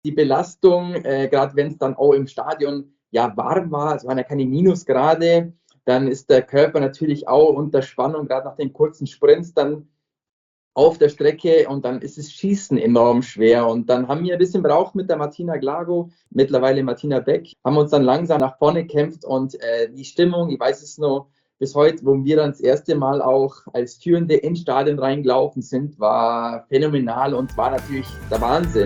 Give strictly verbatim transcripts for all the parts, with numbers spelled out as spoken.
Die Belastung, äh, gerade wenn es dann auch im Stadion ja warm war, es waren ja keine Minusgrade, dann ist der Körper natürlich auch unter Spannung, gerade nach den kurzen Sprints dann auf der Strecke und dann ist das Schießen enorm schwer. Und dann haben wir ein bisschen braucht mit der Martina Glago, mittlerweile Martina Beck, haben uns dann langsam nach vorne gekämpft und äh, die Stimmung, ich weiß es noch bis heute, wo wir dann das erste Mal auch als Führende ins Stadion reingelaufen sind, war phänomenal und war natürlich der Wahnsinn.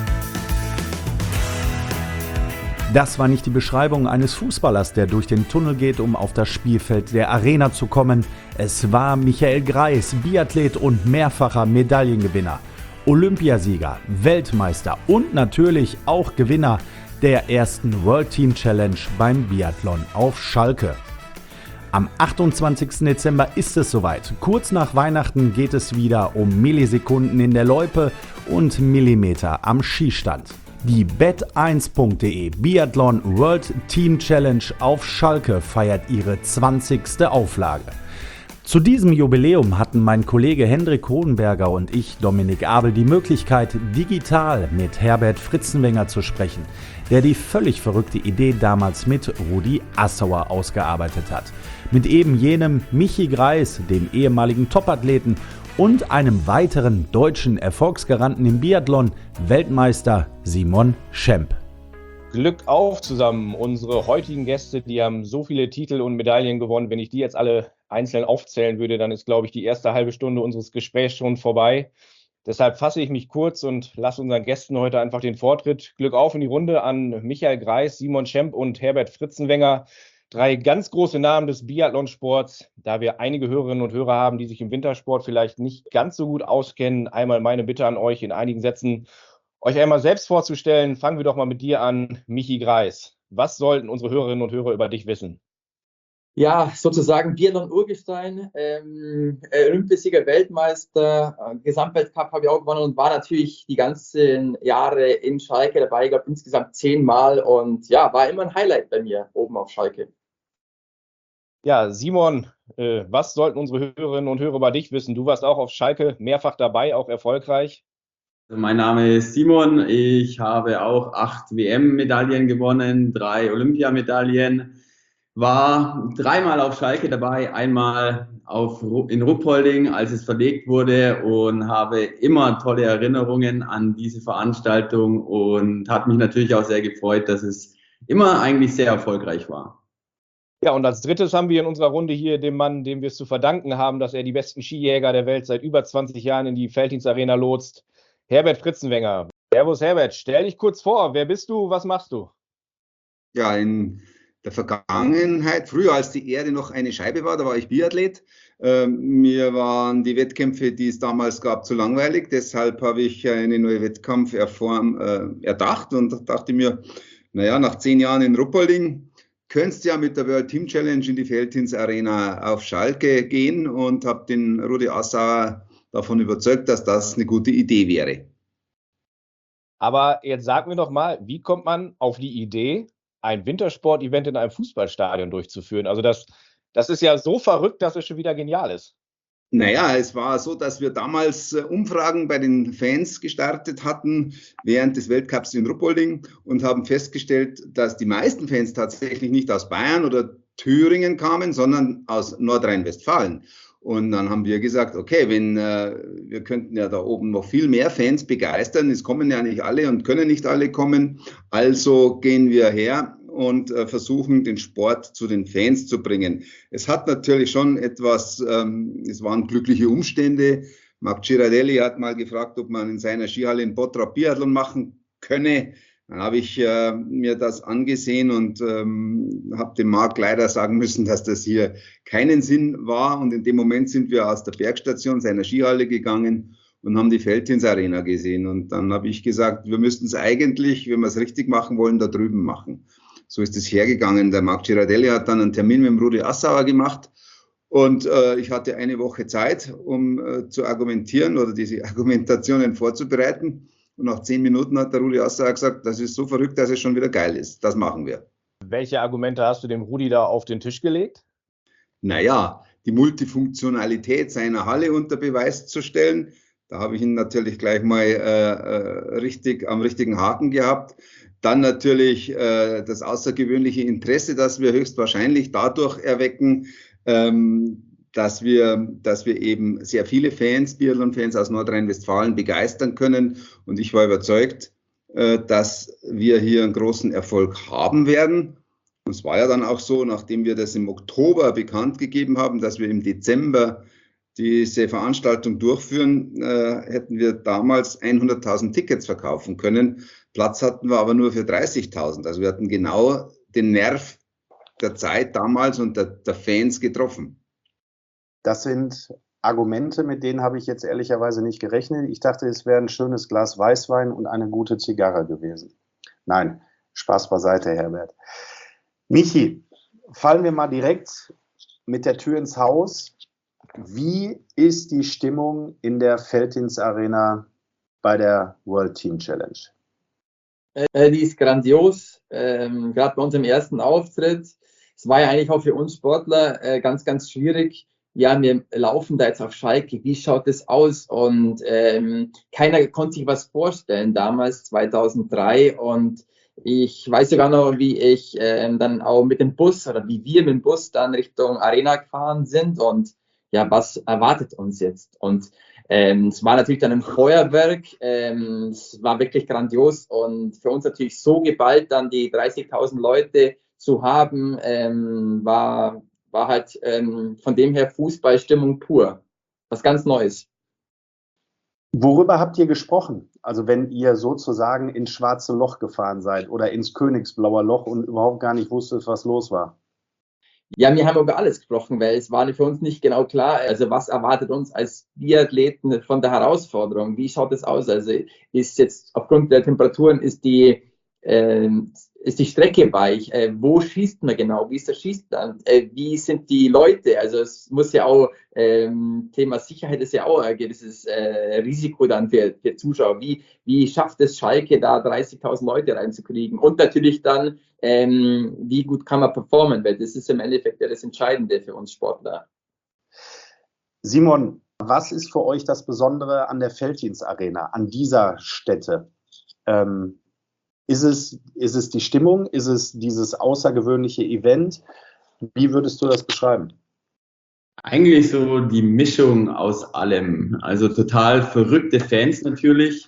Das war nicht die Beschreibung eines Fußballers, der durch den Tunnel geht, um auf das Spielfeld der Arena zu kommen. Es war Michael Greis, Biathlet und mehrfacher Medaillengewinner, Olympiasieger, Weltmeister und natürlich auch Gewinner der ersten World Team Challenge beim Biathlon auf Schalke. Am achtundzwanzigsten Dezember ist es soweit. Kurz nach Weihnachten geht es wieder um Millisekunden in der Loipe und Millimeter am Schießstand. Die bet eins punkt de Biathlon World Team Challenge auf Schalke feiert ihre zwanzigste Auflage. Zu diesem Jubiläum hatten mein Kollege Hendrik Hohenberger und ich, Dominik Abel, die Möglichkeit, digital mit Herbert Fritzenwenger zu sprechen, der die völlig verrückte Idee damals mit Rudi Assauer ausgearbeitet hat. Mit eben jenem Michi Greis, dem ehemaligen Topathleten, und einem weiteren deutschen Erfolgsgaranten im Biathlon, Weltmeister Simon Schemp. Glück auf zusammen, unsere heutigen Gäste, die haben so viele Titel und Medaillen gewonnen. Wenn ich die jetzt alle einzeln aufzählen würde, dann ist, glaube ich, die erste halbe Stunde unseres Gesprächs schon vorbei. Deshalb fasse ich mich kurz und lasse unseren Gästen heute einfach den Vortritt. Glück auf in die Runde an Michael Greis, Simon Schemp und Herbert Fritzenwenger. Drei ganz große Namen des Biathlonsports, da wir einige Hörerinnen und Hörer haben, die sich im Wintersport vielleicht nicht ganz so gut auskennen. Einmal meine Bitte an euch, in einigen Sätzen euch einmal selbst vorzustellen. Fangen wir doch mal mit dir an, Michi Greis. Was sollten unsere Hörerinnen und Hörer über dich wissen? Ja, sozusagen Biathlon-Urgestein, ähm, Olympiasieger, Weltmeister, äh, Gesamtweltcup habe ich auch gewonnen und war natürlich die ganzen Jahre in Schalke dabei, ich glaube insgesamt zehnmal und ja, war immer ein Highlight bei mir oben auf Schalke. Ja, Simon, äh, was sollten unsere Hörerinnen und Hörer über dich wissen? Du warst auch auf Schalke mehrfach dabei, auch erfolgreich. Mein Name ist Simon, ich habe auch acht W M-Medaillen gewonnen, drei Olympiamedaillen. War dreimal auf Schalke dabei, einmal auf, in Ruppolding, als es verlegt wurde und habe immer tolle Erinnerungen an diese Veranstaltung und hat mich natürlich auch sehr gefreut, dass es immer eigentlich sehr erfolgreich war. Ja, und als drittes haben wir in unserer Runde hier den Mann, dem wir es zu verdanken haben, dass er die besten Skijäger der Welt seit über zwanzig Jahren in die Veltins-Arena lotst, Herbert Fritzenwenger. Servus Herbert, stell dich kurz vor, wer bist du, was machst du? Ja, in der Vergangenheit, früher als die Erde noch eine Scheibe war, da war ich Biathlet. Ähm, mir waren die Wettkämpfe, die es damals gab, zu langweilig. Deshalb habe ich eine neue Wettkampferform äh, erdacht und dachte mir, naja, nach zehn Jahren in Ruppolding könntest du ja mit der World Team Challenge in die Veltins Arena auf Schalke gehen und habe den Rudi Assauer davon überzeugt, dass das eine gute Idee wäre. Aber jetzt sag mir doch mal, wie kommt man auf die Idee, ein Wintersport-Event in einem Fußballstadion durchzuführen? Also das, das ist ja so verrückt, dass es schon wieder genial ist. Naja, es war so, dass wir damals Umfragen bei den Fans gestartet hatten während des Weltcups in Ruppolding und haben festgestellt, dass die meisten Fans tatsächlich nicht aus Bayern oder Thüringen kamen, sondern aus Nordrhein-Westfalen. Und dann haben wir gesagt, okay, wenn äh, wir könnten ja da oben noch viel mehr Fans begeistern, es kommen ja nicht alle und können nicht alle kommen, also gehen wir her und äh, versuchen, den Sport zu den Fans zu bringen. Es hat natürlich schon etwas, ähm, es waren glückliche Umstände. Marc Girardelli hat mal gefragt, ob man in seiner Skihalle in Bottrop Biathlon machen könne. Dann habe ich äh, mir das angesehen und ähm, habe dem Marc leider sagen müssen, dass das hier keinen Sinn war. Und in dem Moment sind wir aus der Bergstation seiner Skihalle gegangen und haben die Veltins Arena gesehen. Und dann habe ich gesagt, wir müssten es eigentlich, wenn wir es richtig machen wollen, da drüben machen. So ist es hergegangen. Der Marc Girardelli hat dann einen Termin mit dem Rudi Assauer gemacht. Und äh, ich hatte eine Woche Zeit, um äh, zu argumentieren oder diese Argumentationen vorzubereiten. Und nach zehn Minuten hat der Rudi Assauer gesagt, das ist so verrückt, dass es schon wieder geil ist. Das machen wir. Welche Argumente hast du dem Rudi da auf den Tisch gelegt? Naja, die Multifunktionalität seiner Halle unter Beweis zu stellen, Da habe ich ihn natürlich gleich mal äh, richtig am richtigen Haken gehabt. Dann natürlich äh, das außergewöhnliche Interesse, das wir höchstwahrscheinlich dadurch erwecken, ähm, dass wir, dass wir eben sehr viele Fans, Biathlon-Fans aus Nordrhein-Westfalen begeistern können. Und ich war überzeugt, äh, dass wir hier einen großen Erfolg haben werden. Und es war ja dann auch so, nachdem wir das im Oktober bekannt gegeben haben, dass wir im Dezember diese Veranstaltung durchführen, äh, hätten wir damals hunderttausend Tickets verkaufen können. Platz hatten wir aber nur für dreißigtausend. Also wir hatten genau den Nerv der Zeit damals und der, der Fans getroffen. Das sind Argumente, mit denen habe ich jetzt ehrlicherweise nicht gerechnet. Ich dachte, es wäre ein schönes Glas Weißwein und eine gute Zigarre gewesen. Nein, Spaß beiseite, Herbert. Michi, fallen wir mal direkt mit der Tür ins Haus. Wie ist die Stimmung in der Veltins Arena bei der World Team Challenge? Äh, die ist grandios, ähm, gerade bei unserem ersten Auftritt. Es war ja eigentlich auch für uns Sportler äh, ganz, ganz schwierig. Ja, wir laufen da jetzt auf Schalke, wie schaut das aus? Und ähm, keiner konnte sich was vorstellen damals, zweitausenddrei. Und ich weiß sogar noch, wie ich ähm, dann auch mit dem Bus oder wie wir mit dem Bus dann Richtung Arena gefahren sind und ja, was erwartet uns jetzt? Und ähm, es war natürlich dann ein Feuerwerk, ähm, es war wirklich grandios und für uns natürlich so geballt, dann die dreißigtausend Leute zu haben, ähm, war war halt ähm, von dem her Fußballstimmung pur. Was ganz Neues. Worüber habt ihr gesprochen? Also wenn ihr sozusagen ins schwarze Loch gefahren seid oder ins Königsblauer Loch und überhaupt gar nicht wusstet, was los war? Ja, wir haben über alles gesprochen, weil es war für uns nicht genau klar, also was erwartet uns als Biathleten von der Herausforderung? Wie schaut es aus? Also ist jetzt aufgrund der Temperaturen, ist die äh, ist die Strecke weich? Äh, wo schießt man genau? Wie ist der Schießstand? Äh, wie sind die Leute? Also es muss ja auch, ähm, Thema Sicherheit ist ja auch ein gewisses äh, Risiko dann für, für Zuschauer. Wie, wie schafft es Schalke, da dreißigtausend Leute reinzukriegen? Und natürlich dann, ähm, wie gut kann man performen? Weil das ist im Endeffekt ja das Entscheidende für uns Sportler. Simon, was ist für euch das Besondere an der Veltins Arena, an dieser Stätte? Ähm, Ist es, ist es die Stimmung? Ist es dieses außergewöhnliche Event? Wie würdest du das beschreiben? Eigentlich so die Mischung aus allem. Also total verrückte Fans natürlich,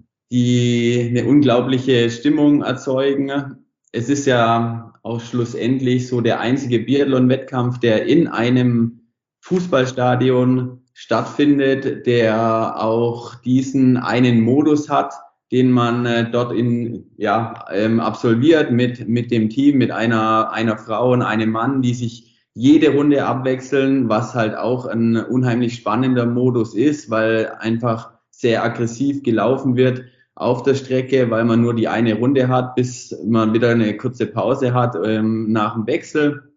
die eine unglaubliche Stimmung erzeugen. Es ist ja auch schlussendlich so der einzige Biathlon-Wettkampf, der in einem Fußballstadion stattfindet, der auch diesen einen Modus hat, den man äh, dort in, ja, ähm, absolviert mit, mit dem Team, mit einer, einer Frau und einem Mann, die sich jede Runde abwechseln, was halt auch ein unheimlich spannender Modus ist, weil einfach sehr aggressiv gelaufen wird auf der Strecke, weil man nur die eine Runde hat, bis man wieder eine kurze Pause hat ähm, nach dem Wechsel.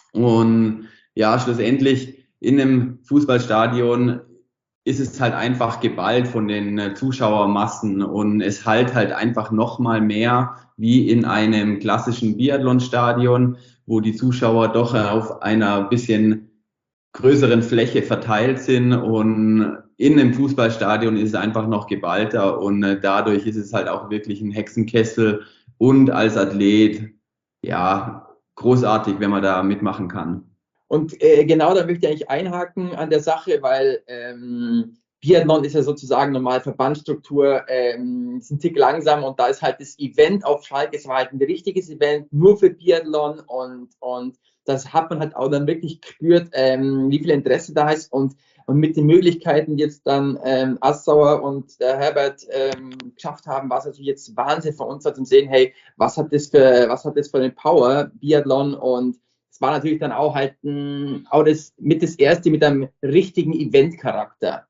Und ja, schlussendlich in einem Fußballstadion ist es halt einfach geballt von den Zuschauermassen und es halt halt einfach noch mal mehr wie in einem klassischen Biathlonstadion, wo die Zuschauer doch auf einer bisschen größeren Fläche verteilt sind, und in einem Fußballstadion ist es einfach noch geballter und dadurch ist es halt auch wirklich ein Hexenkessel und als Athlet, ja, großartig, wenn man da mitmachen kann. Und äh, genau da möchte ich eigentlich einhaken an der Sache, weil ähm, Biathlon ist ja sozusagen normal Verbandsstruktur, ähm, ist ein Tick langsam und da ist halt das Event auf Schalke, es war halt ein richtiges Event nur für Biathlon und, und das hat man halt auch dann wirklich gespürt, ähm, wie viel Interesse da ist und, und mit den Möglichkeiten, die jetzt dann ähm, Assauer und der Herbert ähm, geschafft haben, war es natürlich jetzt Wahnsinn für uns zum Sehen, hey, was hat das für, was hat das für eine Power, Biathlon, und es war natürlich dann auch halt ein, auch das, mit das erste mit einem richtigen Event-Charakter.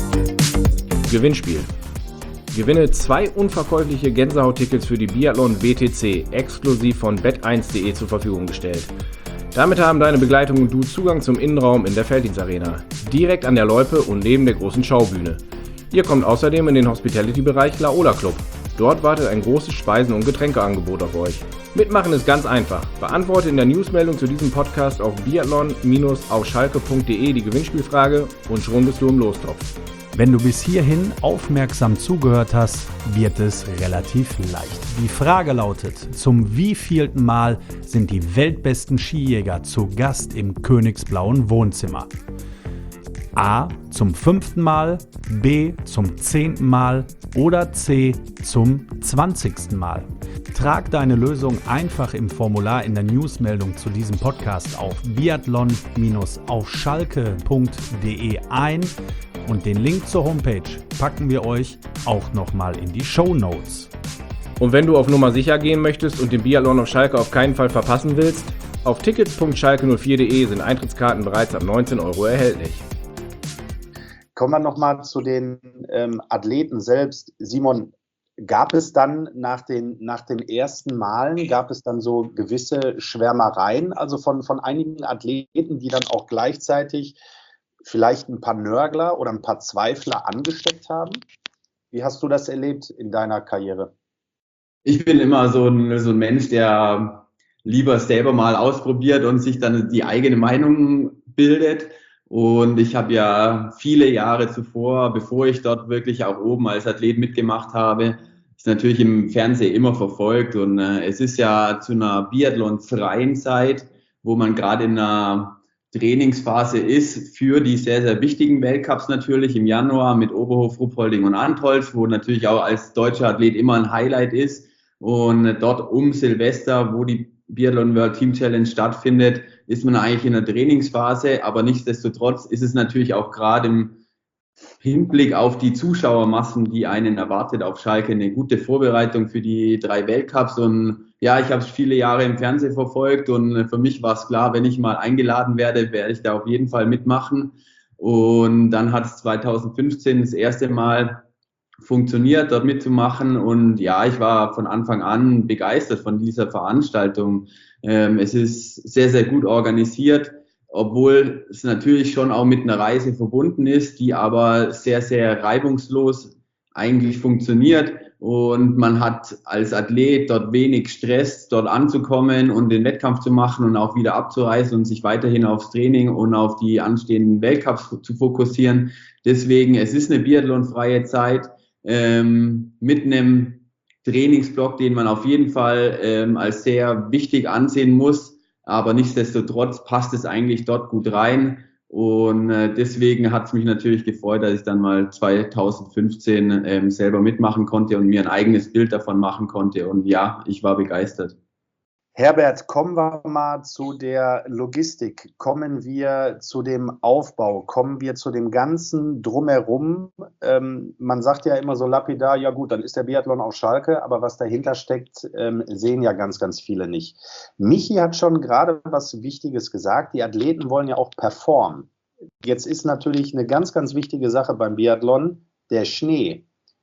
Gewinnspiel. Gewinne zwei unverkäufliche Gänsehaut-Tickets für die Biathlon W T C, exklusiv von bet eins punkt de zur Verfügung gestellt. Damit haben deine Begleitung und du Zugang zum Innenraum in der Veltins Arena, direkt an der Loipe und neben der großen Schaubühne. Ihr kommt außerdem in den Hospitality-Bereich Laola Club. Dort wartet ein großes Speisen- und Getränkeangebot auf euch. Mitmachen ist ganz einfach. Beantworte in der Newsmeldung zu diesem Podcast auf biathlon Bindestrich auf schalke punkt de die Gewinnspielfrage und schon bist du im Lostopf. Wenn du bis hierhin aufmerksam zugehört hast, wird es relativ leicht. Die Frage lautet, zum wievielten Mal sind die weltbesten Skijäger zu Gast im Königsblauen Wohnzimmer? A. Zum fünften Mal, B. zum zehnten Mal oder C. zum zwanzigsten Mal. Trag deine Lösung einfach im Formular in der Newsmeldung zu diesem Podcast auf biathlon auf schalke punkt de ein und den Link zur Homepage packen wir euch auch nochmal in die Shownotes. Und wenn du auf Nummer sicher gehen möchtest und den Biathlon auf Schalke auf keinen Fall verpassen willst, auf tickets punkt schalke null vier punkt de sind Eintrittskarten bereits ab neunzehn Euro erhältlich. Kommen wir nochmal zu den ähm, Athleten selbst. Simon, gab es dann nach den, nach den ersten Malen, gab es dann so gewisse Schwärmereien, also von, von einigen Athleten, die dann auch gleichzeitig vielleicht ein paar Nörgler oder ein paar Zweifler angesteckt haben? Wie hast du das erlebt in deiner Karriere? Ich bin immer so ein, so ein Mensch, der lieber selber mal ausprobiert und sich dann die eigene Meinung bildet. Und ich habe ja viele Jahre zuvor, bevor ich dort wirklich auch oben als Athlet mitgemacht habe, ist natürlich im Fernsehen immer verfolgt. Und äh, es ist ja zu einer biathlonfreien Zeit, wo man gerade in einer Trainingsphase ist für die sehr, sehr wichtigen Weltcups natürlich im Januar mit Oberhof, Ruppolding und Antholz, wo natürlich auch als deutscher Athlet immer ein Highlight ist. Und dort um Silvester, wo die Biathlon World Team Challenge stattfindet, ist man eigentlich in der Trainingsphase, aber nichtsdestotrotz ist es natürlich auch gerade im Hinblick auf die Zuschauermassen, die einen erwartet auf Schalke, eine gute Vorbereitung für die drei Weltcups. Und ja, ich habe es viele Jahre im Fernsehen verfolgt und für mich war es klar, wenn ich mal eingeladen werde, werde ich da auf jeden Fall mitmachen. Und dann hat es zwanzig fünfzehn das erste Mal funktioniert, dort mitzumachen. Und ja, ich war von Anfang an begeistert von dieser Veranstaltung. Ähm, es ist sehr, sehr gut organisiert, obwohl es natürlich schon auch mit einer Reise verbunden ist, die aber sehr, sehr reibungslos eigentlich funktioniert. Und man hat als Athlet dort wenig Stress, dort anzukommen und den Wettkampf zu machen und auch wieder abzureisen und sich weiterhin aufs Training und auf die anstehenden Weltcups zu fokussieren. Deswegen, es ist eine biathlonfreie Zeit ähm, mit einem Trainingsblock, den man auf jeden Fall ähm, als sehr wichtig ansehen muss. Aber nichtsdestotrotz passt es eigentlich dort gut rein. Und äh, deswegen hat es mich natürlich gefreut, dass ich dann mal zwanzig fünfzehn ähm, selber mitmachen konnte und mir ein eigenes Bild davon machen konnte. Und ja, ich war begeistert. Herbert, kommen wir mal zu der Logistik, kommen wir zu dem Aufbau, kommen wir zu dem ganzen Drumherum. Ähm, man sagt ja immer so lapidar, ja gut, dann ist der Biathlon auf Schalke, aber was dahinter steckt, ähm, sehen ja ganz, ganz viele nicht. Michi hat schon gerade was Wichtiges gesagt, die Athleten wollen ja auch performen. Jetzt ist natürlich eine ganz, ganz wichtige Sache beim Biathlon der Schnee.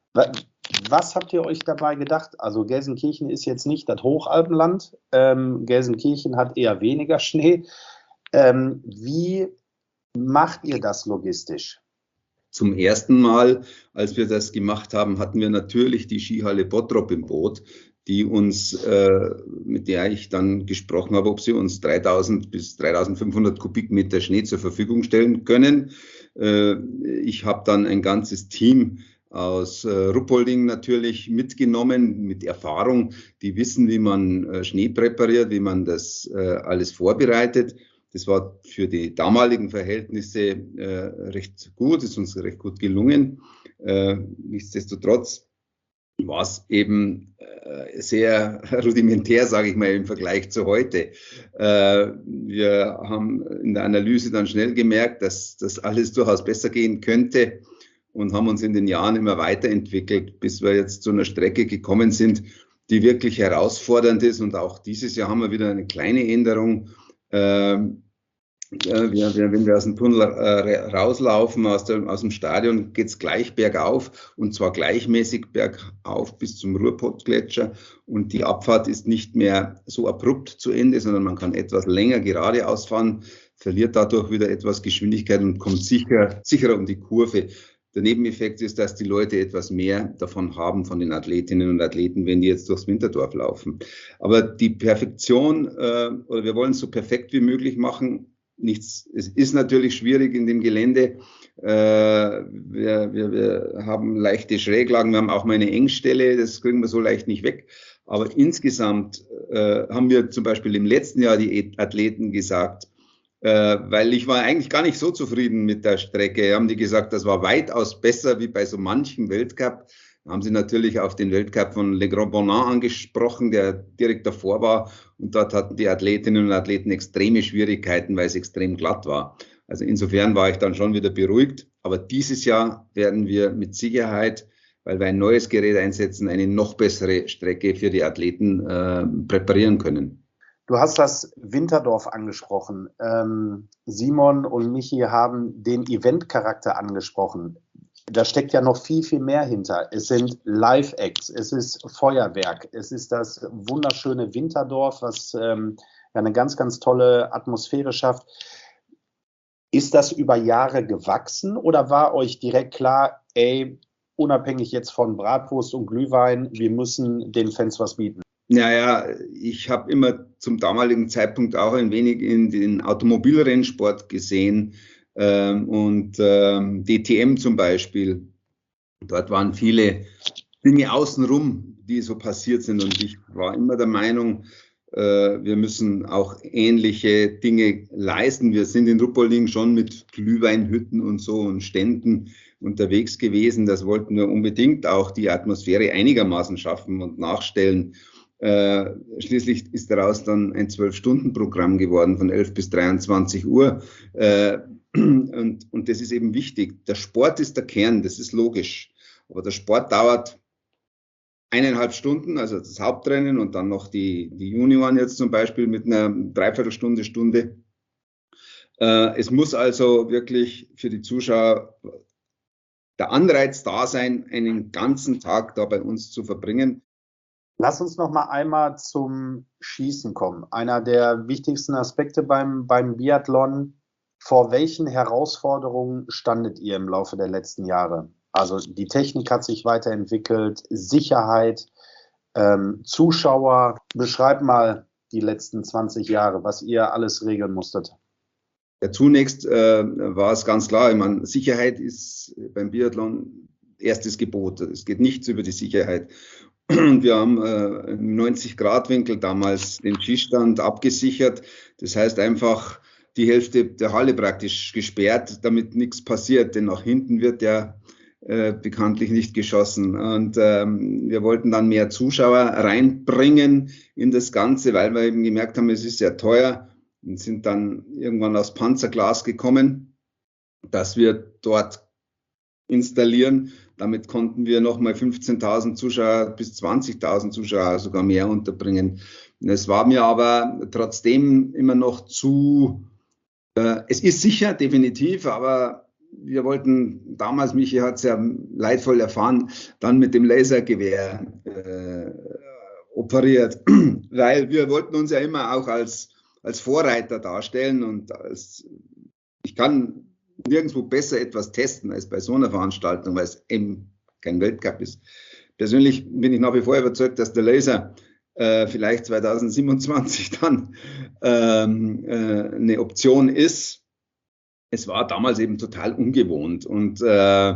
Was habt ihr euch dabei gedacht? Also Gelsenkirchen ist jetzt nicht das Hochalpenland. Ähm, Gelsenkirchen hat eher weniger Schnee. Ähm, wie macht ihr das logistisch? Zum ersten Mal, als wir das gemacht haben, hatten wir natürlich die Skihalle Bottrop im Boot, die uns, äh, mit der ich dann gesprochen habe, ob sie uns dreitausend bis dreitausendfünfhundert Kubikmeter Schnee zur Verfügung stellen können. Äh, ich habe dann ein ganzes Team aus äh, Ruppolding natürlich mitgenommen, mit Erfahrung, die wissen, wie man äh, Schnee präpariert, wie man das äh, alles vorbereitet. Das war für die damaligen Verhältnisse äh, recht gut, ist uns recht gut gelungen. Äh, nichtsdestotrotz war es eben äh, sehr rudimentär, sage ich mal, im Vergleich zu heute. Äh, wir haben in der Analyse dann schnell gemerkt, dass das alles durchaus besser gehen könnte, und haben uns in den Jahren immer weiterentwickelt, bis wir jetzt zu einer Strecke gekommen sind, die wirklich herausfordernd ist. Und auch dieses Jahr haben wir wieder eine kleine Änderung. Ähm, ja, wir, wir, wenn wir aus dem Tunnel äh, rauslaufen, aus, der, aus dem Stadion, geht es gleich bergauf, und zwar gleichmäßig bergauf bis zum Ruhrpottgletscher. Und die Abfahrt ist nicht mehr so abrupt zu Ende, sondern man kann etwas länger geradeaus fahren, verliert dadurch wieder etwas Geschwindigkeit und kommt sicher, sicherer um die Kurve. Der Nebeneffekt ist, dass die Leute etwas mehr davon haben, von den Athletinnen und Athleten, wenn die jetzt durchs Winterdorf laufen. Aber die Perfektion, äh, oder wir wollen es so perfekt wie möglich machen. Nichts, es ist natürlich schwierig in dem Gelände, Äh, wir, wir, wir haben leichte Schräglagen, wir haben auch mal eine Engstelle, das kriegen wir so leicht nicht weg. Aber insgesamt äh, haben wir zum Beispiel im letzten Jahr die Athleten gesagt, äh, weil ich war eigentlich gar nicht so zufrieden mit der Strecke, haben die gesagt, das war weitaus besser wie bei so manchem Weltcup. Da haben sie natürlich auf den Weltcup von Le Grand Bonnat angesprochen, der direkt davor war. Und dort hatten die Athletinnen und Athleten extreme Schwierigkeiten, weil es extrem glatt war. Also insofern war ich dann schon wieder beruhigt. Aber dieses Jahr werden wir mit Sicherheit, weil wir ein neues Gerät einsetzen, eine noch bessere Strecke für die Athleten äh, präparieren können. Du hast das Winterdorf angesprochen. Ähm, Simon und Michi haben den Eventcharakter angesprochen. Da steckt ja noch viel, viel mehr hinter. Es sind Live-Acts, es ist Feuerwerk, es ist das wunderschöne Winterdorf, was ähm, ja eine ganz, ganz tolle Atmosphäre schafft. Ist das über Jahre gewachsen oder war euch direkt klar, ey, unabhängig jetzt von Bratwurst und Glühwein, wir müssen den Fans was bieten? Naja, ich habe immer zum damaligen Zeitpunkt auch ein wenig in den Automobilrennsport gesehen ähm, und ähm, D T M zum Beispiel. Dort waren viele Dinge außenrum, die so passiert sind und ich war immer der Meinung, äh, wir müssen auch ähnliche Dinge leisten. Wir sind in Ruppolding schon mit Glühweinhütten und so und Ständen unterwegs gewesen. Das wollten wir unbedingt auch die Atmosphäre einigermaßen schaffen und nachstellen. Äh, schließlich ist daraus dann ein zwölf-Stunden-Programm geworden von elf bis dreiundzwanzig Uhr. Äh, und, und das ist eben wichtig. Der Sport ist der Kern, das ist logisch. Aber der Sport dauert eineinhalb Stunden, also das Hauptrennen und dann noch die, die Junioren jetzt zum Beispiel mit einer Dreiviertelstunde, Stunde. Äh, es muss also wirklich für die Zuschauer der Anreiz da sein, einen ganzen Tag da bei uns zu verbringen. Lass uns noch mal einmal zum Schießen kommen. Einer der wichtigsten Aspekte beim, beim Biathlon. Vor welchen Herausforderungen standet ihr im Laufe der letzten Jahre? Also die Technik hat sich weiterentwickelt, Sicherheit, ähm, Zuschauer. Beschreib mal die letzten zwanzig Jahre, was ihr alles regeln musstet. Ja, zunächst äh, war es ganz klar, ich meine, Sicherheit ist beim Biathlon erstes Gebot. Es geht nichts über die Sicherheit. Und wir haben äh, im neunzig-Grad-Winkel damals den Schießstand abgesichert. Das heißt einfach die Hälfte der Halle praktisch gesperrt, damit nichts passiert. Denn nach hinten wird ja äh, bekanntlich nicht geschossen. Und ähm, wir wollten dann mehr Zuschauer reinbringen in das Ganze, weil wir eben gemerkt haben, es ist sehr teuer und sind dann irgendwann aus Panzerglas gekommen, dass wir dort installieren. Damit konnten wir nochmal fünfzehntausend Zuschauer bis zwanzigtausend Zuschauer sogar mehr unterbringen. Es war mir aber trotzdem immer noch zu, äh, es ist sicher, definitiv, aber wir wollten damals, Michi hat es ja leidvoll erfahren, dann mit dem Lasergewehr äh, operiert, weil wir wollten uns ja immer auch als, als Vorreiter darstellen und als, ich kann nirgendwo besser etwas testen als bei so einer Veranstaltung, weil es eben kein Weltcup ist. Persönlich bin ich nach wie vor überzeugt, dass der Laser äh, vielleicht zweitausendsiebenundzwanzig dann ähm, äh, eine Option ist. Es war damals eben total ungewohnt und äh,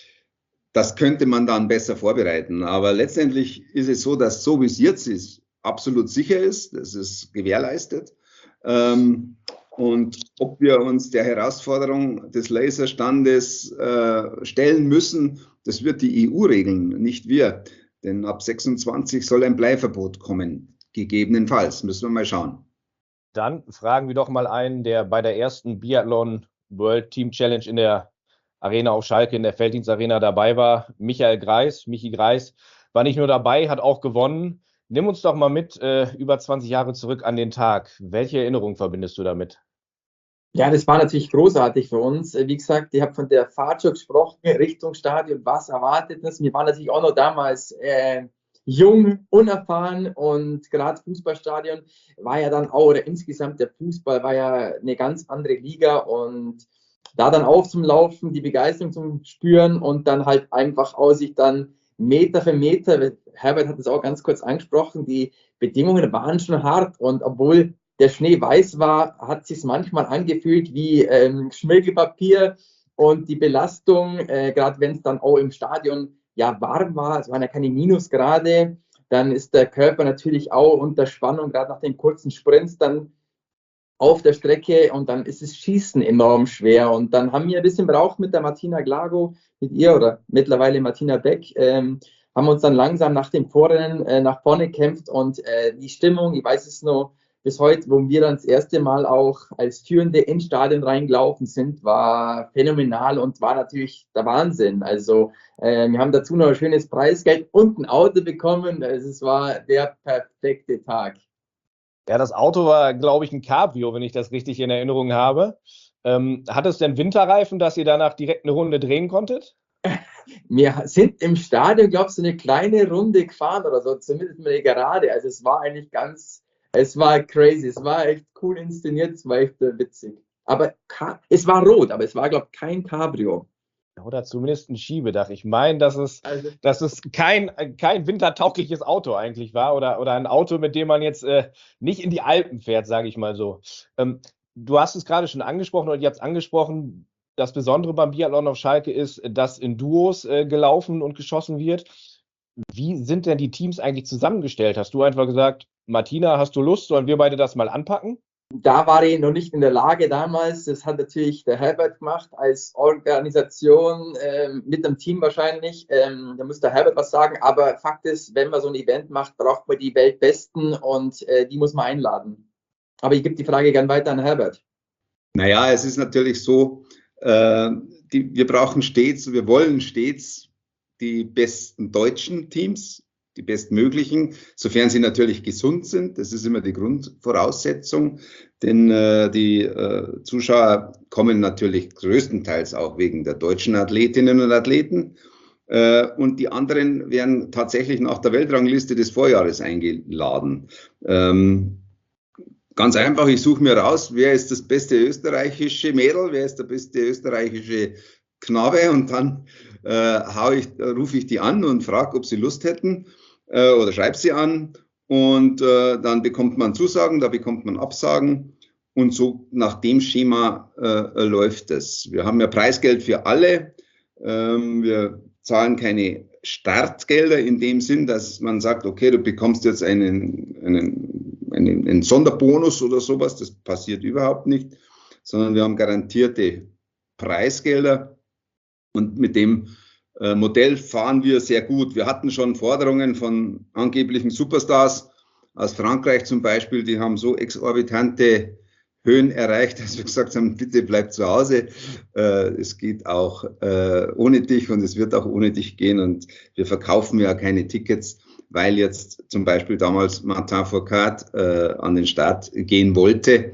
das könnte man dann besser vorbereiten. Aber letztendlich ist es so, dass so wie es jetzt ist, absolut sicher ist, das ist gewährleistet. Ähm, Und ob wir uns der Herausforderung des Laserstandes äh, stellen müssen, das wird die E U regeln, nicht wir. Denn ab sechsundzwanzig soll ein Bleiverbot kommen. Gegebenenfalls, müssen wir mal schauen. Dann fragen wir doch mal einen, der bei der ersten Biathlon World Team Challenge in der Arena auf Schalke, in der Felddienstarena dabei war. Michael Greis, Michi Greis, war nicht nur dabei, hat auch gewonnen. Nimm uns doch mal mit äh, über zwanzig Jahre zurück an den Tag. Welche Erinnerung verbindest du damit? Ja, das war natürlich großartig für uns. Wie gesagt, ich habe von der Fahrt schon gesprochen, Richtung Stadion, was erwartet uns. Wir waren natürlich auch noch damals äh, jung, unerfahren und gerade Fußballstadion war ja dann auch, oder insgesamt der Fußball war ja eine ganz andere Liga und da dann auch zum Laufen, die Begeisterung zum Spüren und dann halt einfach aus sich dann Meter für Meter, Herbert hat es auch ganz kurz angesprochen, die Bedingungen waren schon hart und obwohl der Schnee weiß war, hat es sich manchmal angefühlt wie ähm, Schmirgelpapier und die Belastung, äh, gerade wenn es dann auch im Stadion ja warm war, es waren ja keine Minusgrade, dann ist der Körper natürlich auch unter Spannung, gerade nach den kurzen Sprints dann auf der Strecke, und dann ist das Schießen enorm schwer. Und dann haben wir ein bisschen braucht mit der Martina Glago, mit ihr oder mittlerweile Martina Beck, ähm, haben uns dann langsam nach dem Vorrennen äh, nach vorne gekämpft, und äh, die Stimmung, ich weiß es noch bis heute, wo wir dann das erste Mal auch als Führende ins Stadion reingelaufen sind, war phänomenal und war natürlich der Wahnsinn. Also äh, wir haben dazu noch ein schönes Preisgeld und ein Auto bekommen. Also es war der perfekte Tag. Ja, das Auto war, glaube ich, ein Cabrio, wenn ich das richtig in Erinnerung habe. Ähm, hat es denn Winterreifen, dass ihr danach direkt eine Runde drehen konntet? Wir sind im Stadion, glaube ich, so eine kleine Runde gefahren oder so, zumindest mal eine Gerade. Also es war eigentlich ganz, es war crazy, es war echt cool inszeniert, es war echt äh, witzig. Aber es war rot, aber es war, glaube ich, kein Cabrio. Oder zumindest ein Schiebedach. Ich meine, dass es, also, dass es kein, kein wintertaugliches Auto eigentlich war, oder, oder ein Auto, mit dem man jetzt äh, nicht in die Alpen fährt, sage ich mal so. Ähm, du hast es gerade schon angesprochen, oder ihr habt es angesprochen, das Besondere beim Biathlon auf Schalke ist, dass in Duos äh, gelaufen und geschossen wird. Wie sind denn die Teams eigentlich zusammengestellt? Hast du einfach gesagt, Martina, hast du Lust, sollen wir beide das mal anpacken? Da war ich noch nicht in der Lage damals. Das hat natürlich der Herbert gemacht als Organisation äh, mit dem Team wahrscheinlich. Ähm, da muss der Herbert was sagen. Aber Fakt ist, wenn man so ein Event macht, braucht man die Weltbesten, und äh, die muss man einladen. Aber ich gebe die Frage gern weiter an Herbert. Naja, es ist natürlich so, äh, die, wir brauchen stets, wir wollen stets die besten deutschen Teams, die bestmöglichen, sofern sie natürlich gesund sind. Das ist immer die Grundvoraussetzung, denn äh, die äh, Zuschauer kommen natürlich größtenteils auch wegen der deutschen Athletinnen und Athleten, äh, und die anderen werden tatsächlich nach der Weltrangliste des Vorjahres eingeladen. Ähm, ganz einfach, ich suche mir raus, wer ist das beste österreichische Mädel, wer ist der beste österreichische Knabe, und dann äh, hau ich, rufe ich die an und frage, ob sie Lust hätten, oder schreibt sie an, und äh, dann bekommt man Zusagen, da bekommt man Absagen, und so nach dem Schema äh, läuft es. Wir haben ja Preisgeld für alle, ähm, wir zahlen keine Startgelder in dem Sinn, dass man sagt, okay, du bekommst jetzt einen, einen, einen, einen Sonderbonus oder sowas, das passiert überhaupt nicht, sondern wir haben garantierte Preisgelder, und mit dem Modell fahren wir sehr gut. Wir hatten schon Forderungen von angeblichen Superstars aus Frankreich zum Beispiel, die haben so exorbitante Höhen erreicht, dass wir gesagt haben, bitte bleib zu Hause. Äh, es geht auch äh, ohne dich, und es wird auch ohne dich gehen, und wir verkaufen ja keine Tickets, weil jetzt zum Beispiel damals Martin Fourcade äh, an den Start gehen wollte.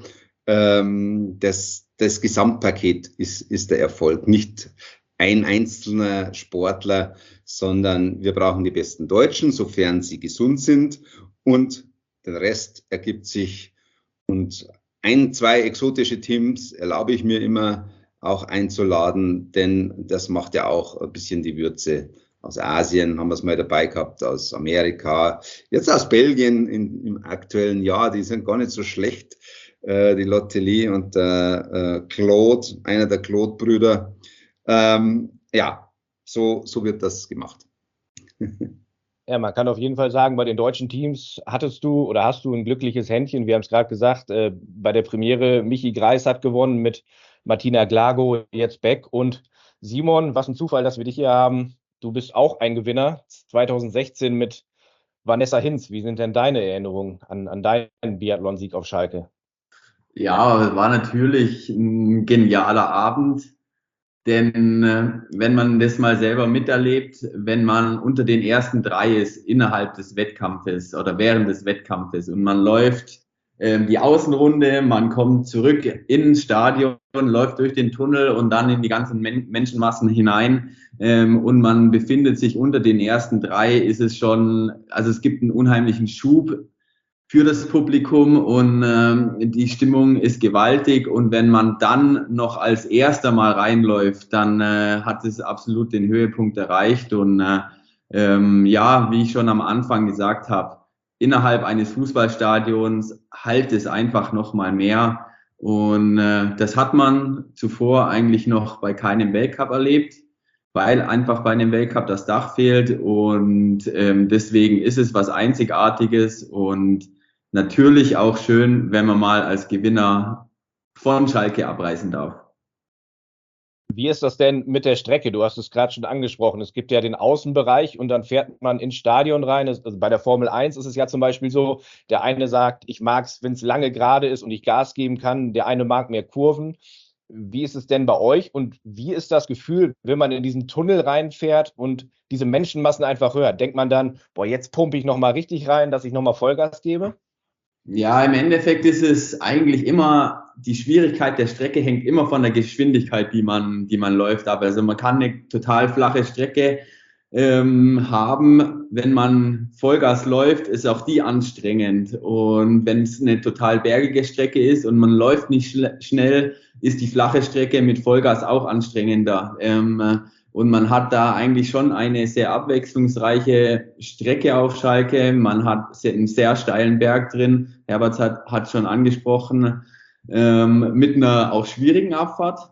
Ähm, das, das Gesamtpaket ist, ist der Erfolg, nicht ein einzelner Sportler, sondern wir brauchen die besten Deutschen, sofern sie gesund sind, und den Rest ergibt sich. Und ein, zwei exotische Teams erlaube ich mir immer auch einzuladen, denn das macht ja auch ein bisschen die Würze. Aus Asien haben wir es mal dabei gehabt, aus Amerika, jetzt aus Belgien in, im aktuellen Jahr, die sind gar nicht so schlecht, äh, die Lottelie und der äh, Claude, einer der Claude-Brüder. Ähm, ja, so, so wird das gemacht. Ja, man kann auf jeden Fall sagen, bei den deutschen Teams hattest du oder hast du ein glückliches Händchen. Wir haben es gerade gesagt, äh, bei der Premiere Michi Greis hat gewonnen mit Martina Glago, jetzt Beck, und Simon, was ein Zufall, dass wir dich hier haben. Du bist auch ein Gewinner, zwanzig sechzehn mit Vanessa Hinz. Wie sind denn deine Erinnerungen an, an deinen Biathlon-Sieg auf Schalke? Ja, war natürlich ein genialer Abend. Denn äh, wenn man das mal selber miterlebt, wenn man unter den ersten drei ist innerhalb des Wettkampfes oder während des Wettkampfes und man läuft äh, die Außenrunde, man kommt zurück ins Stadion, läuft durch den Tunnel und dann in die ganzen Men- Menschenmassen hinein ähm, und man befindet sich unter den ersten drei, ist es schon, also es gibt einen unheimlichen Schub für das Publikum, und ähm, die Stimmung ist gewaltig, und wenn man dann noch als Erster mal reinläuft, dann äh, hat es absolut den Höhepunkt erreicht, und äh, ähm, ja, wie ich schon am Anfang gesagt habe, innerhalb eines Fußballstadions halt es einfach noch mal mehr, Und äh, das hat man zuvor eigentlich noch bei keinem Weltcup erlebt, weil einfach bei einem Weltcup das Dach fehlt. Und ähm, deswegen ist es was Einzigartiges und natürlich auch schön, wenn man mal als Gewinner von Schalke abreisen darf. Wie ist das denn mit der Strecke? Du hast es gerade schon angesprochen. Es gibt ja den Außenbereich und dann fährt man ins Stadion rein. Also bei der Formel eins ist es ja zum Beispiel so, der eine sagt, ich mag es, wenn es lange gerade ist und ich Gas geben kann. Der eine mag mehr Kurven. Wie ist es denn bei euch und wie ist das Gefühl, wenn man in diesen Tunnel reinfährt und diese Menschenmassen einfach hört? Denkt man dann, boah, jetzt pumpe ich nochmal richtig rein, dass ich nochmal Vollgas gebe? Ja, im Endeffekt ist es eigentlich immer, die Schwierigkeit der Strecke hängt immer von der Geschwindigkeit, die man, die man läuft, ab. Also man kann eine total flache Strecke ähm, haben, wenn man Vollgas läuft, ist auch die anstrengend. Und wenn es eine total bergige Strecke ist und man läuft nicht schl- schnell, ist die flache Strecke mit Vollgas auch anstrengender. Ähm, Und man hat da eigentlich schon eine sehr abwechslungsreiche Strecke auf Schalke. Man hat einen sehr steilen Berg drin. Herbert hat, hat schon angesprochen, ähm, mit einer auch schwierigen Abfahrt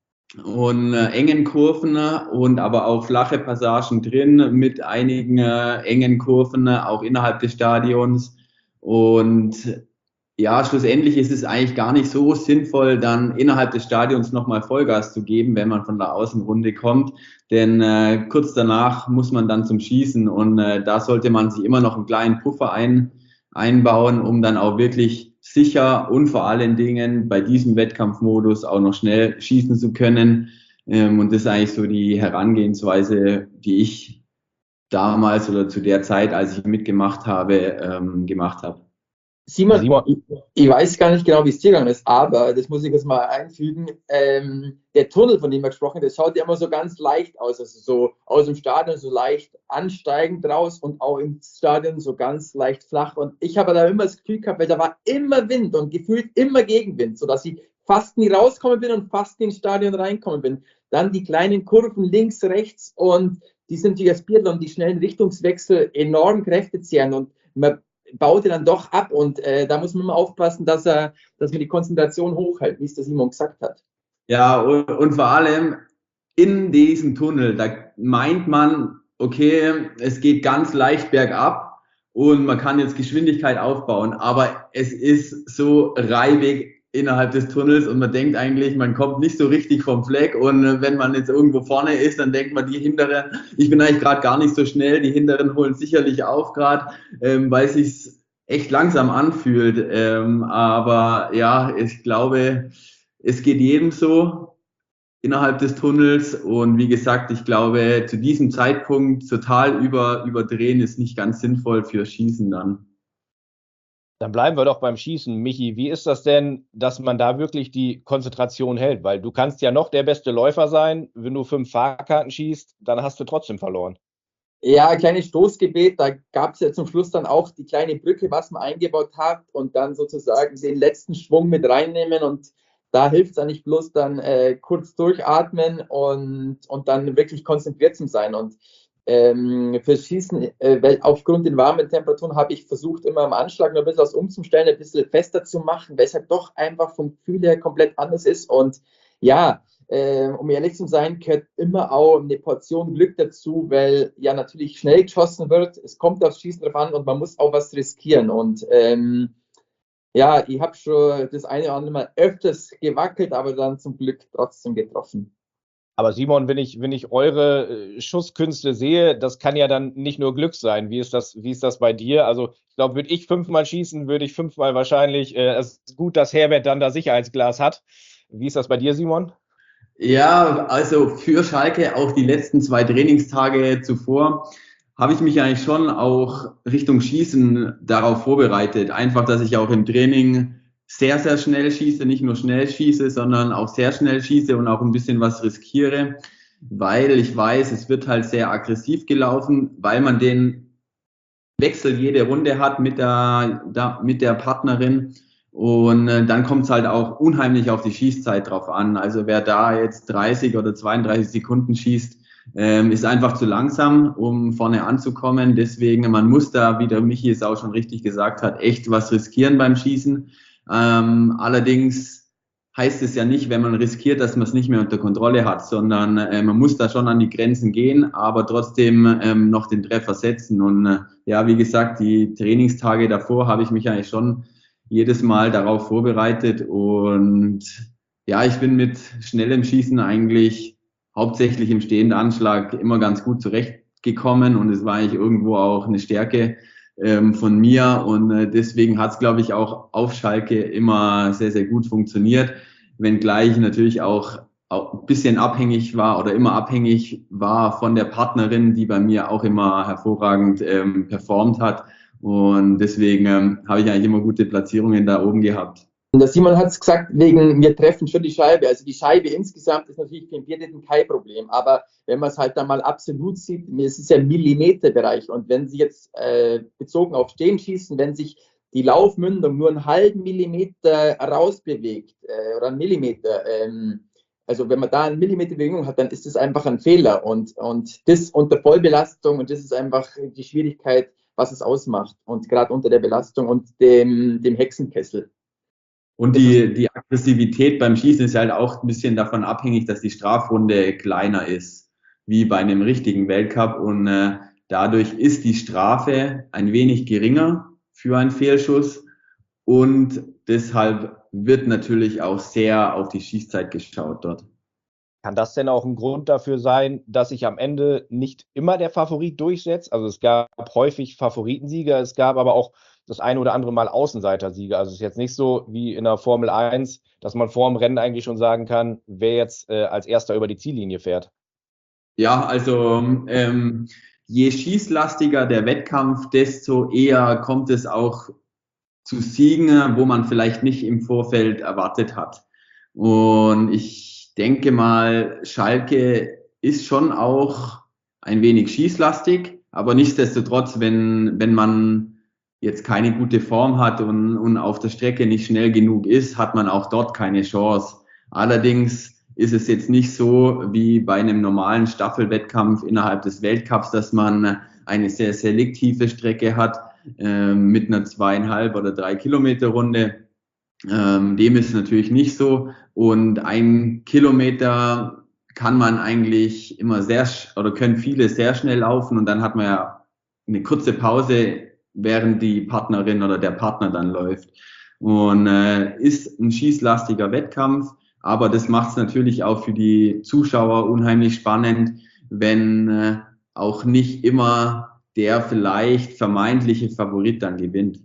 und äh, engen Kurven und aber auch flache Passagen drin mit einigen äh, engen Kurven, auch innerhalb des Stadions. Und ja, schlussendlich ist es eigentlich gar nicht so sinnvoll, dann innerhalb des Stadions nochmal Vollgas zu geben, wenn man von der Außenrunde kommt. Denn äh, kurz danach muss man dann zum Schießen und äh, da sollte man sich immer noch einen kleinen Puffer ein, einbauen, um dann auch wirklich sicher und vor allen Dingen bei diesem Wettkampfmodus auch noch schnell schießen zu können. Ähm, und das ist eigentlich so die Herangehensweise, die ich damals oder zu der Zeit, als ich mitgemacht habe, ähm, gemacht habe. Simon, Simon. Ich, ich weiß gar nicht genau, wie es dir gegangen ist, aber das muss ich jetzt mal einfügen. Ähm, der Tunnel, von dem wir gesprochen haben, das schaut ja immer so ganz leicht aus. Also so aus dem Stadion so leicht ansteigend raus und auch im Stadion so ganz leicht flach. Und ich habe da immer das Gefühl gehabt, weil da war immer Wind und gefühlt immer Gegenwind, sodass ich fast nie rauskommen bin und fast nie ins Stadion reinkommen bin. Dann die kleinen Kurven links, rechts und die sind wie das Biathlon, die schnellen Richtungswechsel enorm kräftezehrend und man baut er dann doch ab und äh, da muss man immer aufpassen, dass er, dass man die Konzentration hochhält, wie es der Simon gesagt hat. Ja, und, und vor allem in diesem Tunnel, da meint man, okay, es geht ganz leicht bergab und man kann jetzt Geschwindigkeit aufbauen, aber es ist so reibig innerhalb des Tunnels und man denkt eigentlich, man kommt nicht so richtig vom Fleck und wenn man jetzt irgendwo vorne ist, dann denkt man, die Hinteren, ich bin eigentlich gerade gar nicht so schnell, die Hinteren holen sicherlich auf gerade, ähm, weil es sich echt langsam anfühlt, ähm, aber ja, ich glaube, es geht jedem so innerhalb des Tunnels und wie gesagt, ich glaube, zu diesem Zeitpunkt total über, überdrehen ist nicht ganz sinnvoll für Schießen dann. Dann bleiben wir doch beim Schießen. Michi, wie ist das denn, dass man da wirklich die Konzentration hält? Weil du kannst ja noch der beste Läufer sein. Wenn du fünf Fahrkarten schießt, dann hast du trotzdem verloren. Ja, ein kleines Stoßgebet. Da gab es ja zum Schluss dann auch die kleine Brücke, was man eingebaut hat und dann sozusagen den letzten Schwung mit reinnehmen. Und da hilft es eigentlich bloß dann äh, kurz durchatmen und, und dann wirklich konzentriert zu sein. Und Ähm, fürs Schießen, äh, weil aufgrund den warmen Temperaturen habe ich versucht, immer am Anschlag noch ein bisschen was umzustellen, ein bisschen fester zu machen, weil es halt doch einfach vom Gefühl her komplett anders ist. Und ja, äh, um ehrlich zu sein, gehört immer auch eine Portion Glück dazu, weil ja natürlich schnell geschossen wird, es kommt aufs Schießen drauf an und man muss auch was riskieren. Und ähm, ja, ich habe schon das eine oder andere Mal öfters gewackelt, aber dann zum Glück trotzdem getroffen. Aber Simon, wenn ich, wenn ich eure äh, Schusskünste sehe, das kann ja dann nicht nur Glück sein. Wie ist das, wie ist das bei dir? Also ich glaube, würde ich fünfmal schießen, würde ich fünfmal wahrscheinlich, äh, es ist gut, dass Herbert dann da Sicherheitsglas hat. Wie ist das bei dir, Simon? Ja, also für Schalke auch die letzten zwei Trainingstage zuvor habe ich mich eigentlich schon auch Richtung Schießen darauf vorbereitet. Einfach, dass ich auch im Training sehr, sehr schnell schieße, nicht nur schnell schieße, sondern auch sehr schnell schieße und auch ein bisschen was riskiere, weil ich weiß, es wird halt sehr aggressiv gelaufen, weil man den Wechsel jede Runde hat mit der, da, mit der Partnerin und äh, dann kommt es halt auch unheimlich auf die Schießzeit drauf an. Also wer da jetzt dreißig oder zweiunddreißig Sekunden schießt, ähm, ist einfach zu langsam, um vorne anzukommen. Deswegen, man muss da, wie der Michi es auch schon richtig gesagt hat, echt was riskieren beim Schießen. Ähm, allerdings heißt es ja nicht, wenn man riskiert, dass man es nicht mehr unter Kontrolle hat, sondern äh, man muss da schon an die Grenzen gehen, aber trotzdem ähm, noch den Treffer setzen. Und äh, ja, wie gesagt, die Trainingstage davor habe ich mich eigentlich schon jedes Mal darauf vorbereitet. Und ja, ich bin mit schnellem Schießen eigentlich hauptsächlich im stehenden Anschlag immer ganz gut zurechtgekommen. Und es war eigentlich irgendwo auch eine Stärke ähm, von mir. Und äh, deswegen hat es, glaube ich, auch auf Schalke immer sehr, sehr gut funktioniert. Wenngleich natürlich auch, auch ein bisschen abhängig war oder immer abhängig war von der Partnerin, die bei mir auch immer hervorragend ähm, performt hat. Und deswegen ähm, habe ich eigentlich immer gute Platzierungen da oben gehabt. Und der Simon hat es gesagt, wegen wir treffen schon die Scheibe. Also die Scheibe insgesamt ist natürlich für den Biathleten kein Problem. Aber wenn man es halt dann mal absolut sieht, es ist ja ein Millimeterbereich. Und wenn Sie jetzt äh, bezogen auf Stehen schießen, wenn sich die Laufmündung nur einen halben Millimeter rausbewegt äh, oder einen Millimeter, ähm, also wenn man da eine Millimeter Bewegung hat, dann ist das einfach ein Fehler. Und, und das unter Vollbelastung, und das ist einfach die Schwierigkeit, was es ausmacht. Und gerade unter der Belastung und dem, dem Hexenkessel. Und die, die Aggressivität beim Schießen ist halt auch ein bisschen davon abhängig, dass die Strafrunde kleiner ist, wie bei einem richtigen Weltcup. Und äh, dadurch ist die Strafe ein wenig geringer für einen Fehlschuss. Und deshalb wird natürlich auch sehr auf die Schießzeit geschaut dort. Kann das denn auch ein Grund dafür sein, dass sich am Ende nicht immer der Favorit durchsetzt? Also es gab häufig Favoritensieger, es gab aber auch das eine oder andere Mal Außenseiter-Sieger. Also es ist jetzt nicht so wie in der Formel eins, dass man vor dem Rennen eigentlich schon sagen kann, wer jetzt äh, als Erster über die Ziellinie fährt. Ja, also ähm, je schießlastiger der Wettkampf, desto eher kommt es auch zu Siegen, wo man vielleicht nicht im Vorfeld erwartet hat. Und ich denke mal, Schalke ist schon auch ein wenig schießlastig, aber nichtsdestotrotz, wenn, wenn man jetzt keine gute Form hat und, und auf der Strecke nicht schnell genug ist, hat man auch dort keine Chance. Allerdings ist es jetzt nicht so wie bei einem normalen Staffelwettkampf innerhalb des Weltcups, dass man eine sehr selektive Strecke hat äh, mit einer zweieinhalb oder drei Kilometer Runde. Ähm, dem ist natürlich nicht so. Und ein Kilometer kann man eigentlich immer sehr, oder können viele sehr schnell laufen und dann hat man ja eine kurze Pause, während die Partnerin oder der Partner dann läuft. Und äh, ist ein schießlastiger Wettkampf, aber das macht es natürlich auch für die Zuschauer unheimlich spannend, wenn äh, auch nicht immer der vielleicht vermeintliche Favorit dann gewinnt.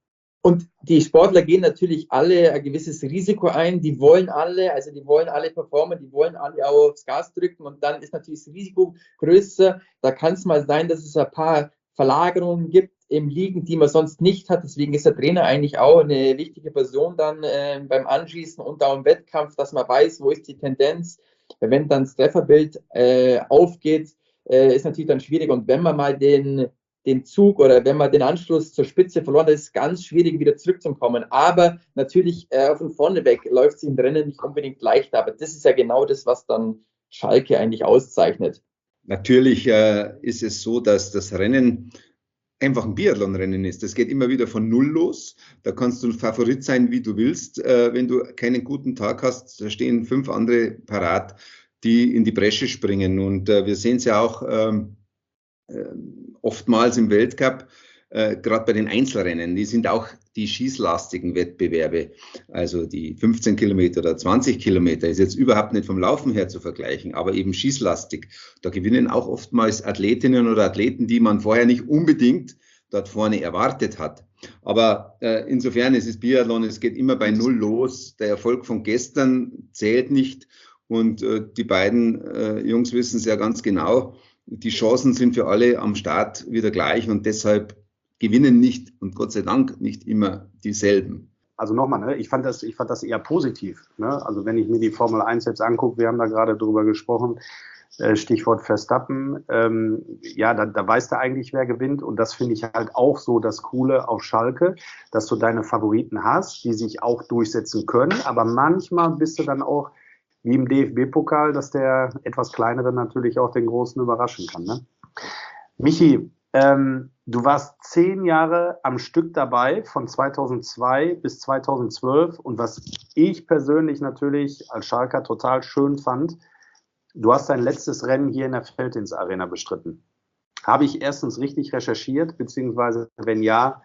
Und die Sportler gehen natürlich alle ein gewisses Risiko ein, die wollen alle, also die wollen alle performen, die wollen alle auch aufs Gas drücken und dann ist natürlich das Risiko größer. Da kann es mal sein, dass es ein paar Verlagerungen gibt im Liegen, die man sonst nicht hat. Deswegen ist der Trainer eigentlich auch eine wichtige Person dann äh, beim Anschießen und auch im Wettkampf, dass man weiß, wo ist die Tendenz. Wenn dann das Trefferbild äh, aufgeht, äh, ist natürlich dann schwierig. Und wenn man mal den, den Zug oder wenn man den Anschluss zur Spitze verloren hat, ist es ganz schwierig, wieder zurückzukommen. Aber natürlich äh, von vorne weg läuft es im Rennen nicht unbedingt leichter. Aber das ist ja genau das, was dann Schalke eigentlich auszeichnet. Natürlich äh, ist es so, dass das Rennen einfach ein Biathlonrennen ist. Das geht immer wieder von Null los. Da kannst du ein Favorit sein, wie du willst. Äh, wenn du keinen guten Tag hast, da stehen fünf andere parat, die in die Bresche springen. Und äh, wir sehen es ja auch ähm, äh, oftmals im Weltcup, äh, gerade bei den Einzelrennen. Die sind auch die schießlastigen Wettbewerbe. Also die fünfzehn Kilometer oder zwanzig Kilometer ist jetzt überhaupt nicht vom Laufen her zu vergleichen, aber eben schießlastig. Da gewinnen auch oftmals Athletinnen oder Athleten, die man vorher nicht unbedingt dort vorne erwartet hat. Aber äh, insofern ist es Biathlon, es geht immer bei Null los. Der Erfolg von gestern zählt nicht. Und äh, die beiden äh, Jungs wissen es ja ganz genau. Die Chancen sind für alle am Start wieder gleich und deshalb gewinnen nicht und Gott sei Dank nicht immer dieselben. Also nochmal, ne, ich fand das, ich fand das eher positiv. Ne? Also wenn ich mir die Formel eins jetzt angucke, wir haben da gerade drüber gesprochen, äh, Stichwort Verstappen, ähm, ja, da, da weißt du eigentlich, wer gewinnt und das finde ich halt auch so das Coole auf Schalke, dass du deine Favoriten hast, die sich auch durchsetzen können, aber manchmal bist du dann auch wie im D F B-Pokal, dass der etwas kleinere natürlich auch den Großen überraschen kann. Ne? Michi, Ähm, du warst zehn Jahre am Stück dabei, von zweitausendzwei bis zweitausendzwölf. Und was ich persönlich natürlich als Schalker total schön fand, du hast dein letztes Rennen hier in der Veltins-Arena bestritten. Habe ich erstens richtig recherchiert, beziehungsweise wenn ja,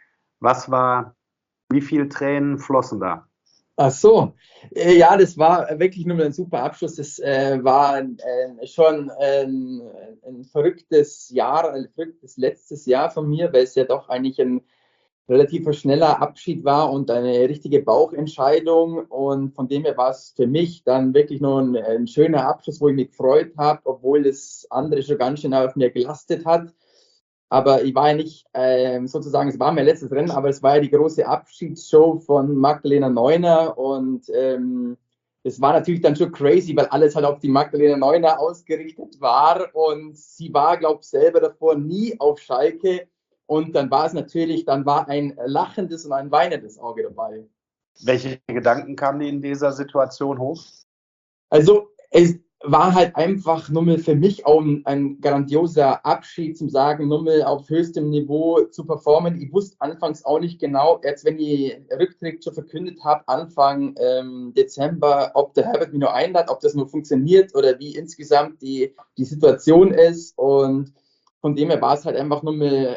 was war, wie viele Tränen flossen da? Ach so, äh, ja, das war wirklich nur ein super Abschluss. Das äh, war äh, schon ein, ein verrücktes Jahr, ein verrücktes letztes Jahr von mir, weil es ja doch eigentlich ein relativ schneller Abschied war und eine richtige Bauchentscheidung. Und von dem her war es für mich dann wirklich nur ein, ein schöner Abschluss, wo ich mich gefreut habe, obwohl das andere schon ganz schön auf mir gelastet hat. Aber ich war ja nicht, äh, sozusagen, es war mein letztes Rennen, aber es war ja die große Abschiedsshow von Magdalena Neuner und ähm, es war natürlich dann schon crazy, weil alles halt auf die Magdalena Neuner ausgerichtet war und sie war, glaube ich, selber davor nie auf Schalke und dann war es natürlich, dann war ein lachendes und ein weinendes Auge dabei. Welche Gedanken kamen dir in dieser Situation hoch? Also es war halt einfach nur mal für mich auch ein, ein grandioser Abschied zum Sagen, nur mal auf höchstem Niveau zu performen. Ich wusste anfangs auch nicht genau, jetzt wenn ich Rücktritt schon verkündet habe, Anfang ähm, Dezember, ob der Herbert mich noch einlädt, ob das nur funktioniert oder wie insgesamt die, die Situation ist. Und von dem her war es halt einfach nur mal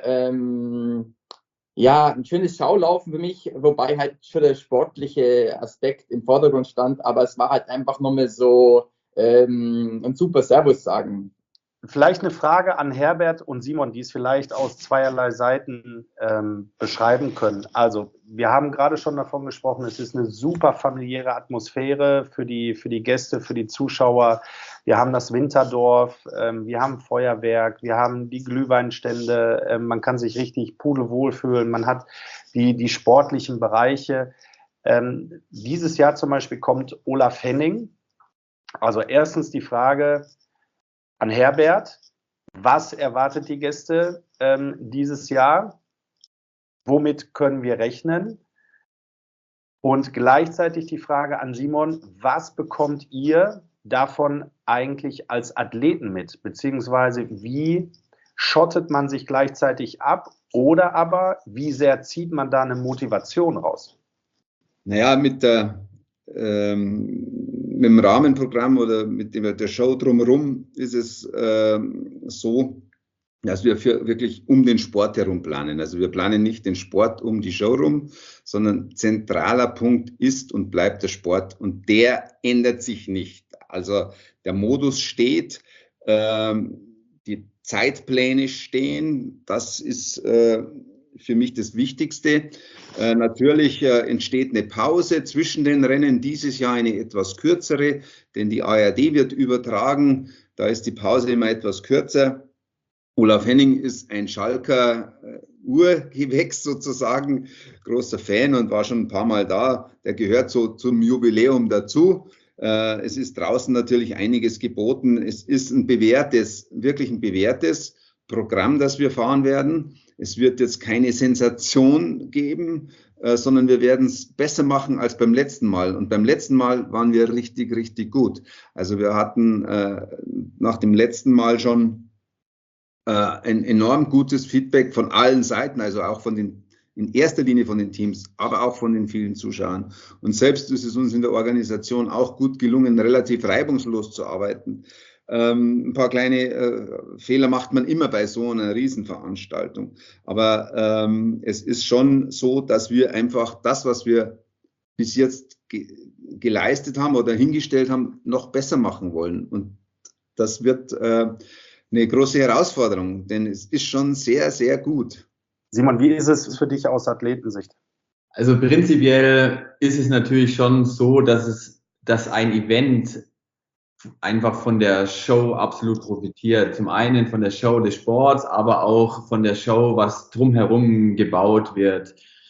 ähm, ja, ein schönes Schaulaufen für mich, wobei halt schon der sportliche Aspekt im Vordergrund stand, aber es war halt einfach nur mal so Ähm, ein super Servus sagen. Vielleicht eine Frage an Herbert und Simon, die es vielleicht aus zweierlei Seiten ähm, beschreiben können. Also, wir haben gerade schon davon gesprochen, es ist eine super familiäre Atmosphäre für die, für die Gäste, für die Zuschauer. Wir haben das Winterdorf, ähm, wir haben Feuerwerk, wir haben die Glühweinstände, ähm, man kann sich richtig pudelwohl fühlen, man hat die, die sportlichen Bereiche. Ähm, dieses Jahr zum Beispiel kommt Olaf Henning. Also erstens die Frage an Herbert, was erwartet die Gäste ähm, dieses Jahr? Womit können wir rechnen? Und gleichzeitig die Frage an Simon, was bekommt ihr davon eigentlich als Athleten mit? Beziehungsweise wie schottet man sich gleichzeitig ab? Oder aber wie sehr zieht man da eine Motivation raus? Naja, mit der ähm, mit dem Rahmenprogramm oder mit dem, der Show drumherum ist es äh, so, dass wir für wirklich um den Sport herum planen. Also wir planen nicht den Sport um die Show rum, sondern zentraler Punkt ist und bleibt der Sport und der ändert sich nicht. Also der Modus steht, äh, die Zeitpläne stehen, das ist äh, für mich das Wichtigste. Äh, natürlich äh, entsteht eine Pause zwischen den Rennen, dieses Jahr eine etwas kürzere, denn die A R D wird übertragen, da ist die Pause immer etwas kürzer. Olaf Henning ist ein Schalker äh, Urgewächs sozusagen, großer Fan und war schon ein paar Mal da, der gehört so zum Jubiläum dazu. Äh, es ist draußen natürlich einiges geboten, es ist ein bewährtes, wirklich ein bewährtes Programm, das wir fahren werden. Es wird jetzt keine Sensation geben, äh, sondern wir werden es besser machen als beim letzten Mal. Und beim letzten Mal waren wir richtig, richtig gut. Also wir hatten äh, nach dem letzten Mal schon äh, ein enorm gutes Feedback von allen Seiten, also auch von den, in erster Linie von den Teams, aber auch von den vielen Zuschauern. Und selbst ist es uns in der Organisation auch gut gelungen, relativ reibungslos zu arbeiten. Ähm, ein paar kleine äh, Fehler macht man immer bei so einer Riesenveranstaltung. Aber ähm, es ist schon so, dass wir einfach das, was wir bis jetzt ge geleistet haben oder hingestellt haben, noch besser machen wollen. Und das wird äh, eine große Herausforderung, denn es ist schon sehr, sehr gut. Simon, wie ist es für dich aus Athletensicht? Also prinzipiell ist es natürlich schon so, dass es, dass ein Event einfach von der Show absolut profitiert. Zum einen von der Show des Sports, aber auch von der Show, was drumherum gebaut wird.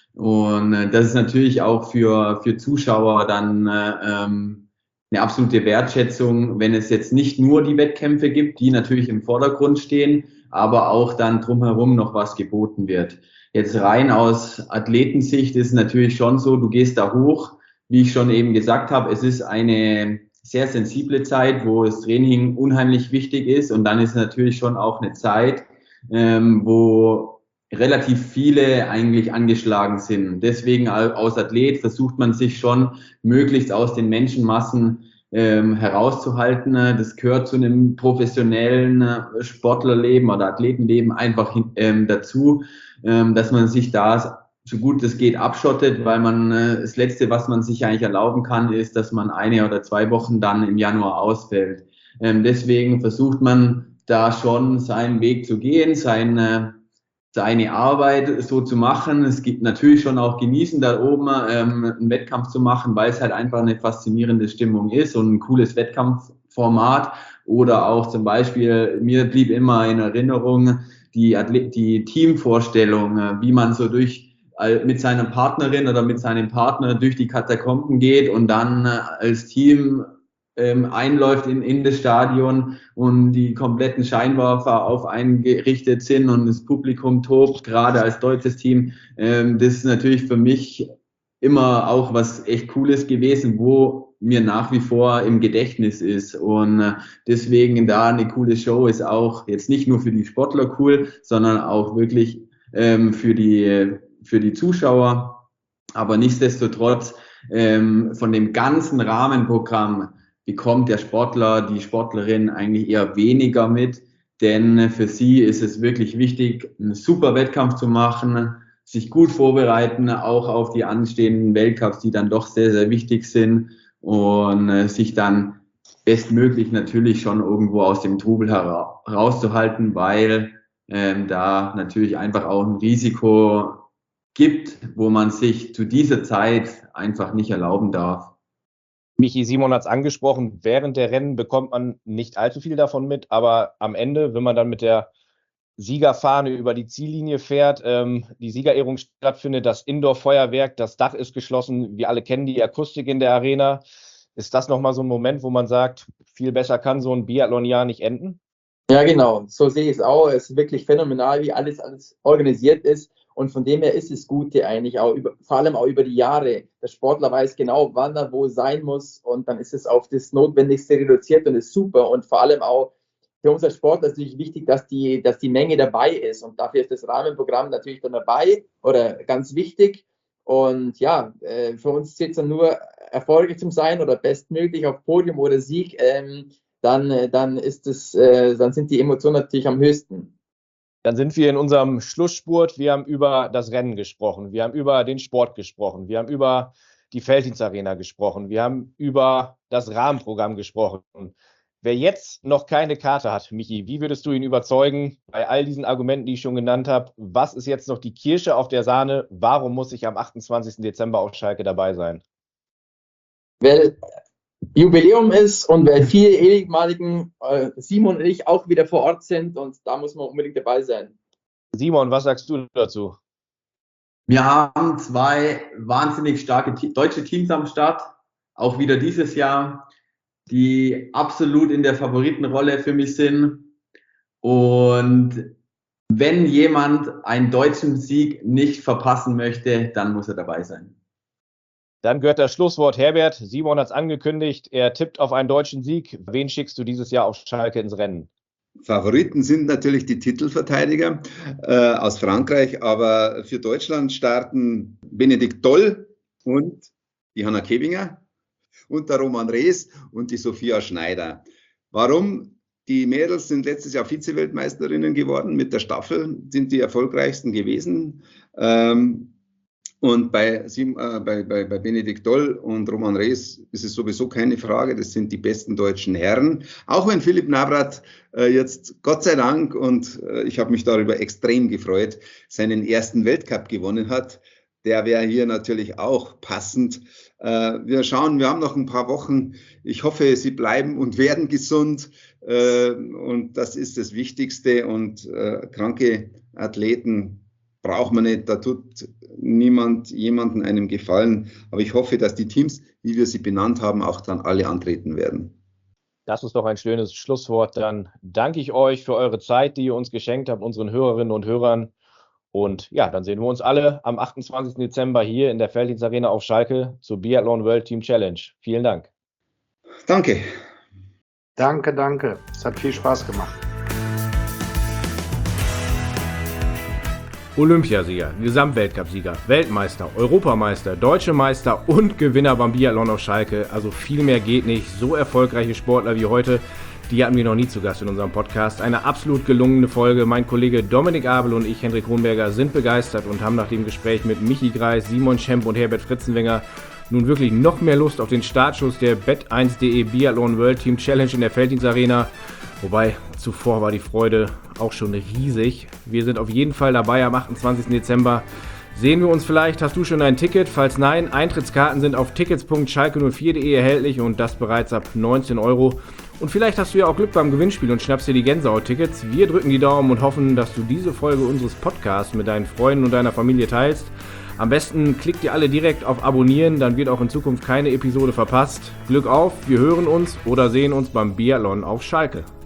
Und äh, das ist natürlich auch für, für Zuschauer dann äh, ähm, eine absolute Wertschätzung, wenn es jetzt nicht nur die Wettkämpfe gibt, die natürlich im Vordergrund stehen, aber auch dann drumherum noch was geboten wird. Jetzt rein aus Athletensicht ist es natürlich schon so, du gehst da hoch, wie ich schon eben gesagt habe, es ist eine sehr sensible Zeit, wo das Training unheimlich wichtig ist und dann ist natürlich schon auch eine Zeit, ähm, wo relativ viele eigentlich angeschlagen sind. Deswegen als Athlet versucht man sich schon möglichst aus den Menschenmassen ähm, herauszuhalten. Das gehört zu einem professionellen Sportlerleben oder Athletenleben einfach ähm, dazu, ähm, dass man sich da so gut es geht abschottet, weil man äh, das Letzte, was man sich eigentlich erlauben kann, ist, dass man eine oder zwei Wochen dann im Januar ausfällt. Ähm, deswegen versucht man da schon seinen Weg zu gehen, seine, seine Arbeit so zu machen. Es gibt natürlich schon auch genießen, da oben ähm, einen Wettkampf zu machen, weil es halt einfach eine faszinierende Stimmung ist und ein cooles Wettkampfformat. Oder auch zum Beispiel, mir blieb immer in Erinnerung die, Athlet- die Teamvorstellung, wie man so durch mit seiner Partnerin oder mit seinem Partner durch die Katakomben geht und dann als Team ähm, einläuft in, in das Stadion und die kompletten Scheinwerfer auf einen gerichtet sind und das Publikum tobt, gerade als deutsches Team. Ähm, das ist natürlich für mich immer auch was echt Cooles gewesen, wo mir nach wie vor im Gedächtnis ist. Und äh, deswegen da eine coole Show ist auch jetzt nicht nur für die Sportler cool, sondern auch wirklich ähm, für die für die Zuschauer, aber nichtsdestotrotz ähm, von dem ganzen Rahmenprogramm bekommt der Sportler, die Sportlerin eigentlich eher weniger mit, denn für sie ist es wirklich wichtig, einen super Wettkampf zu machen, sich gut vorbereiten, auch auf die anstehenden Weltcups, die dann doch sehr, sehr wichtig sind und äh, sich dann bestmöglich natürlich schon irgendwo aus dem Trubel hera- herauszuhalten, weil ähm, da natürlich einfach auch ein Risiko gibt, wo man sich zu dieser Zeit einfach nicht erlauben darf. Michi, Simon hat es angesprochen, während der Rennen bekommt man nicht allzu viel davon mit, aber am Ende, wenn man dann mit der Siegerfahne über die Ziellinie fährt, ähm, die Siegerehrung stattfindet, das Indoor-Feuerwerk, das Dach ist geschlossen, wir alle kennen die Akustik in der Arena. Ist das nochmal so ein Moment, wo man sagt, viel besser kann so ein Biathlon-Jahr nicht enden? Ja, genau, so sehe ich es auch. Es ist wirklich phänomenal, wie alles, alles organisiert ist. Und von dem her ist es Gute eigentlich auch, über, vor allem auch über die Jahre. Der Sportler weiß genau, wann er wo sein muss und dann ist es auf das Notwendigste reduziert und ist super. Und vor allem auch für uns als Sportler ist natürlich wichtig, dass die, dass die Menge dabei ist. Und dafür ist das Rahmenprogramm natürlich dann dabei oder ganz wichtig. Und ja, äh, für uns zählt es dann nur, erfolgreich zu sein oder bestmöglich auf Podium oder Sieg. Ähm, dann, äh, dann, ist es, äh, dann sind die Emotionen natürlich am höchsten. Dann sind wir in unserem Schlussspurt. Wir haben über das Rennen gesprochen. Wir haben über den Sport gesprochen. Wir haben über die Veltins-Arena gesprochen. Wir haben über das Rahmenprogramm gesprochen. Wer jetzt noch keine Karte hat, Michi, wie würdest du ihn überzeugen bei all diesen Argumenten, die ich schon genannt habe? Was ist jetzt noch die Kirsche auf der Sahne? Warum muss ich am achtundzwanzigsten Dezember auf Schalke dabei sein? Weil Jubiläum ist und weil viele ehemaligen äh, Simon und ich auch wieder vor Ort sind und da muss man unbedingt dabei sein. Simon, was sagst du dazu? Wir haben zwei wahnsinnig starke Te- deutsche Teams am Start, auch wieder dieses Jahr, die absolut in der Favoritenrolle für mich sind. Und wenn jemand einen deutschen Sieg nicht verpassen möchte, dann muss er dabei sein. Dann gehört das Schlusswort Herbert. Simon hat es angekündigt, er tippt auf einen deutschen Sieg. Wen schickst du dieses Jahr auf Schalke ins Rennen? Favoriten sind natürlich die Titelverteidiger äh, aus Frankreich, aber für Deutschland starten Benedikt Doll und die Hanna Kebinger und der Roman Rees und die Sophia Schneider. Warum? Die Mädels sind letztes Jahr Vize-Weltmeisterinnen geworden. Mit der Staffel sind die erfolgreichsten gewesen. Ähm, Und bei, äh, bei, bei, bei Benedikt Doll und Roman Rees ist es sowieso keine Frage, das sind die besten deutschen Herren. Auch wenn Philipp Navrat äh, jetzt, Gott sei Dank, und äh, ich habe mich darüber extrem gefreut, seinen ersten Weltcup gewonnen hat. Der wäre hier natürlich auch passend. Äh, wir schauen, wir haben noch ein paar Wochen. Ich hoffe, sie bleiben und werden gesund. Äh, und das ist das Wichtigste. Und äh, kranke Athleten braucht man nicht, da tut niemand jemanden einem Gefallen. Aber ich hoffe, dass die Teams, wie wir sie benannt haben, auch dann alle antreten werden. Das ist doch ein schönes Schlusswort. Dann danke ich euch für eure Zeit, die ihr uns geschenkt habt, unseren Hörerinnen und Hörern. Und ja, dann sehen wir uns alle am achtundzwanzigsten Dezember hier in der Veltins Arena auf Schalke zur Biathlon World Team Challenge. Vielen Dank. Danke. Danke, danke. Es hat viel Spaß gemacht. Olympiasieger, Gesamtweltcupsieger, Weltmeister, Europameister, Deutsche Meister und Gewinner beim Biathlon auf Schalke. Also viel mehr geht nicht. So erfolgreiche Sportler wie heute, die hatten wir noch nie zu Gast in unserem Podcast. Eine absolut gelungene Folge. Mein Kollege Dominik Abel und ich, Hendrik Kronberger, sind begeistert und haben nach dem Gespräch mit Michi Greis, Simon Schemp und Herbert Fritzenwenger nun wirklich noch mehr Lust auf den Startschuss der bet eins punkt de Biathlon World Team Challenge in der Felddienstarena. Wobei, zuvor war die Freude auch schon riesig. Wir sind auf jeden Fall dabei am achtundzwanzigsten Dezember. Sehen wir uns vielleicht? Hast du schon ein Ticket? Falls nein, Eintrittskarten sind auf tickets punkt schalke null vier punkt de erhältlich und das bereits ab neunzehn Euro. Und vielleicht hast du ja auch Glück beim Gewinnspiel und schnappst dir die Gänsehaut-Tickets. Wir drücken die Daumen und hoffen, dass du diese Folge unseres Podcasts mit deinen Freunden und deiner Familie teilst. Am besten klickt ihr alle direkt auf Abonnieren, dann wird auch in Zukunft keine Episode verpasst. Glück auf, wir hören uns oder sehen uns beim Biathlon auf Schalke.